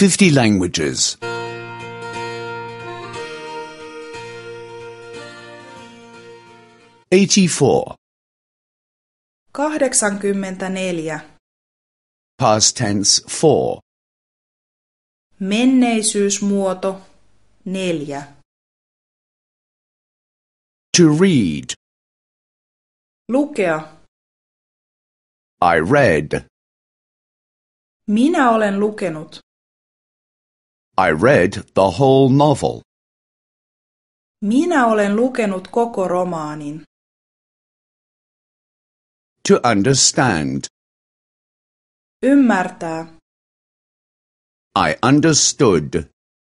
50 languages. 84. 84. Past tense 4. Menneisyysmuoto 4. To read. Lukea. I read. Minä olen lukenut. I read the whole novel. Minä olen lukenut koko romaanin. To understand. Ymmärtää. I understood.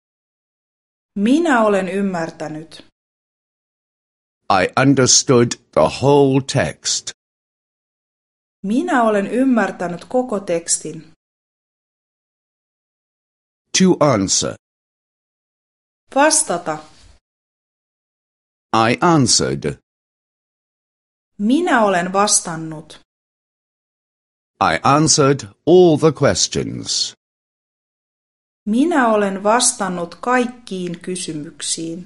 Minä olen ymmärtänyt. I understood the whole text. Minä olen ymmärtänyt koko tekstin. To answer. Vastata. I answered. Minä olen vastannut. I answered all the questions. Minä olen vastannut kaikkiin kysymyksiin.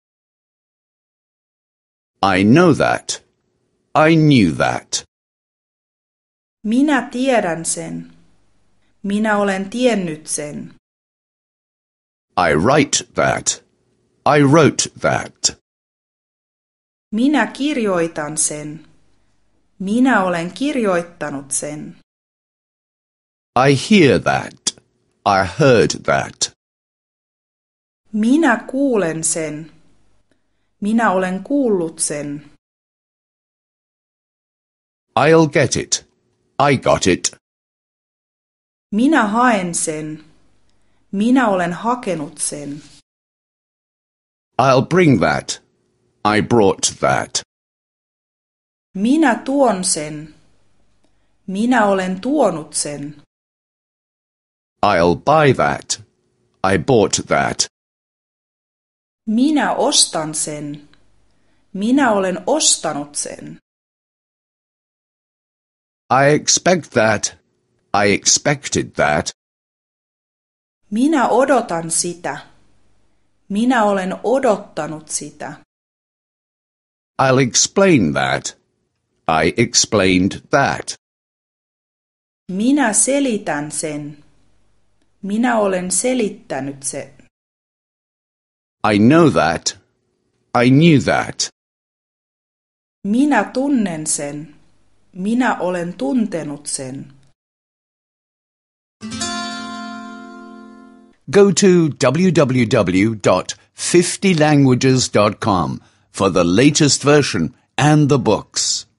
I know that. I knew that. Minä tiedän sen. Minä olen tiennyt sen. I write that. I wrote that. Minä kirjoitan sen. Minä olen kirjoittanut sen. I hear that. I heard that. Minä kuulen sen. Minä olen kuullut sen. I'll get it. I got it. Minä haen sen. Minä olen hakenut sen. I'll bring that. I brought that. Minä tuon sen. Minä olen tuonut sen. I'll buy that. I bought that. Minä ostan sen. Minä olen ostanut sen. I expect that. I expected that. Minä odotan sitä. Minä olen odottanut sitä. I'll explain that. I explained that. Minä selitän sen. Minä olen selittänyt sen. I know that. I knew that. Minä tunnen sen. Minä olen tuntenut sen. Go to www.50languages.com for the latest version and the books.